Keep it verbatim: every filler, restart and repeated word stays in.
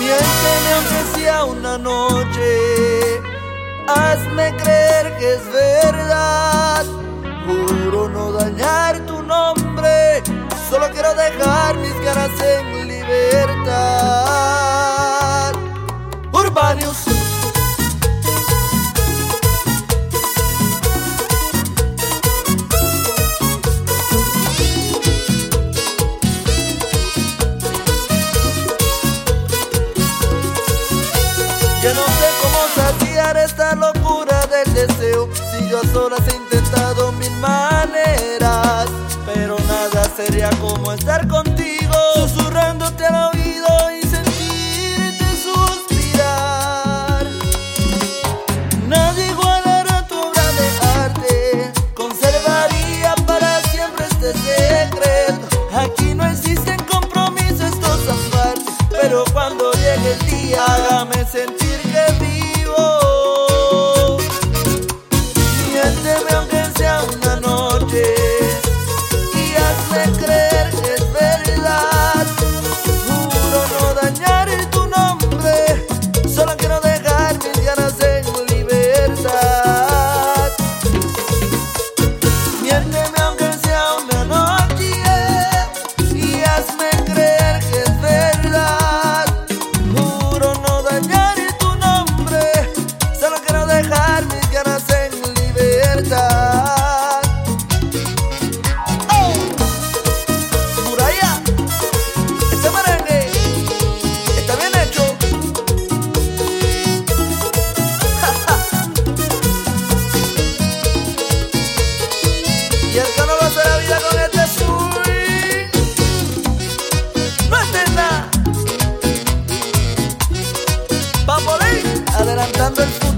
Miénteme aunque sea una noche, hazme creer que es verdad. Juro no dañar tu nombre, solo quiero dejar mis ganas en libertad. Urbanius. Yo no sé cómo saciar esta locura del deseo, si yo a solas he intentado mil maneras, pero nada sería como estar contigo, susurrándote al oído y sentirte suspirar. Nadie igualará tu obra de arte, conservaría para siempre este secreto. Aquí no existen compromisos, estos aparte, pero cuando llegue el día, hágame sentir que vivo. Miénteme aunque sea una noche y hazme creer que es verdad. Juro no dañar tu nombre, solo quiero dejar mis ganas en libertad. Miénteme aunque sea una noche y hazme creer que es verdad. Juro no dañar tu nombre, solo quiero dejar mis ganas en libertad. Oh, Muralla, este merengue está bien hecho. Y el que no va a hacer la vida con este swing, no entienda. Va por ahí, adelantando el futuro.